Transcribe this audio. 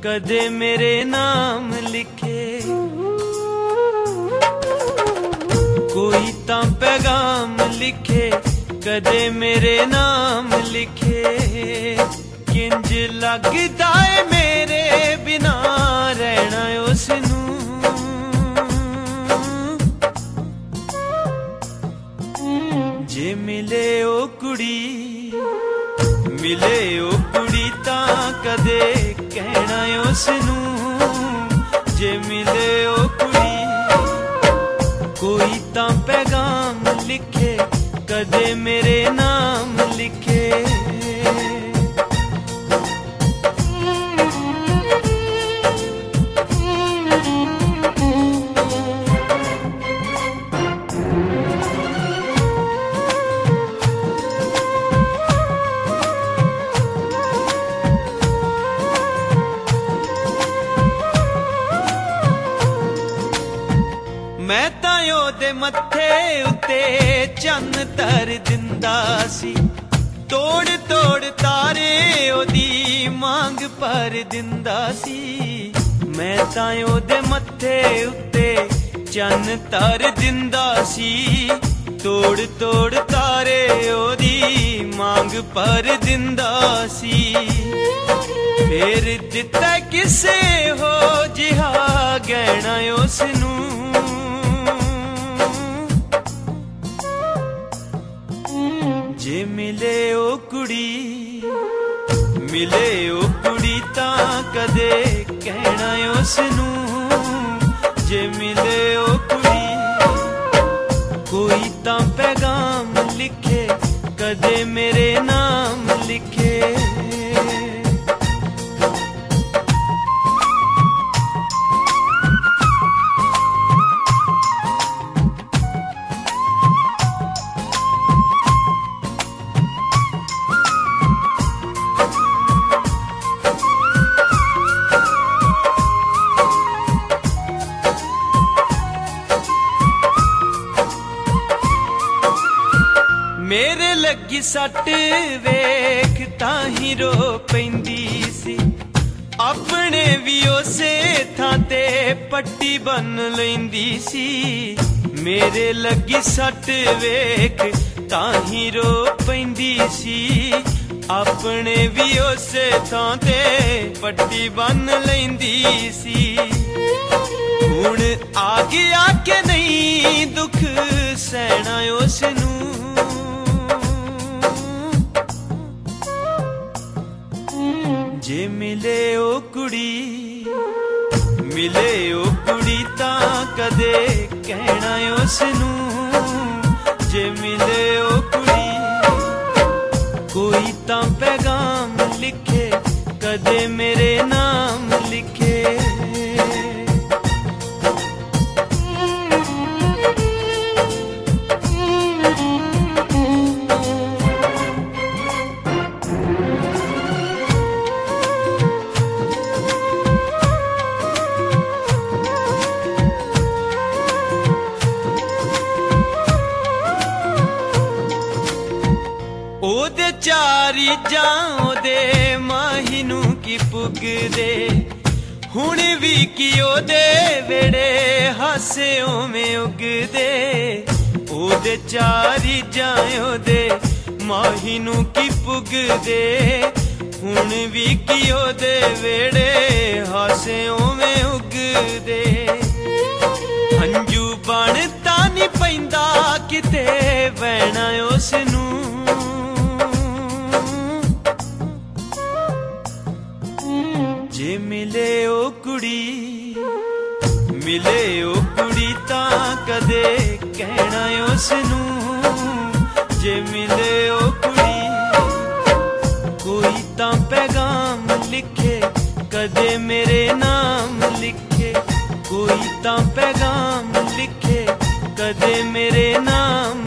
कदे मेरे नाम लिखे। कोई तां पैगाम लिखे कदे मेरे नाम लिखे। किंज लगदा है मेरे बिना रहना उसनू। जे मिले ओ कुड़ी मिले ओ कुड़ी तां कदे कहना उसनू। जे मिले ओ कुड़ी कोई तां पैगाम लिखे कदे मेरे नाम लिखे। मैं तां ओदे मत्थे उत्ते चन्न तर दिंदा सी। तोड़ तोड़ तारे ओदी मांग पर दिंदा सी। मैं तां ओदे मत्थे उत्ते चन्न तर दिंदा सी। तोड़ तोड़ तारे ओदी मांग पर दिंदा सी। फिर दिता किसे हो जिहा गहना उसनू। जे मिले ओ कुड़ी मिले ओ कुड़ी तां कदे कहना उसनू। जे मिले ओ कुड़ी कोई तां पैगाम लिखे कदे मेरे नाम लिखे। मेरे लगी सट वेख ताही रो पैंदी सी। अपने भी उसे थां ते पट्टी बन लैंदी सी। मेरे लगी सट वेख ताही रो पैंदी सी। अपने भी उसे थां ते पट्टी बन लैंदी सी। हुण आ गया के नहीं दुख सहना उसनू। जे मिले ओ कुड़ी मिले ओ कुड़ी तां कदे कहना उसनू। जे मिले ओ कुड़ी कोई तां पैगाम लिखे कदे मेरे नाम लिखे। ओदे चारी जाओ दे माहिनू की पुगदे। हुण भी की ओदे वेड़े हास्यों में उगदे। ओदे चारी जाओ दे माहिनू की पुगदे। हुण भी की ओदे वेड़े हास्यों में उगदे। हंजू बन तानी पैंदा किते वैना उसनू। जे मिले ओ कुड़ी मिले ओ कुड़ी तां कदे कहना उसनू। जे मिले ओ कुड़ी कोई तां पैगाम लिखे कदे मेरे नाम लिखे। कोई तां पैगाम लिखे कदे मेरे नाम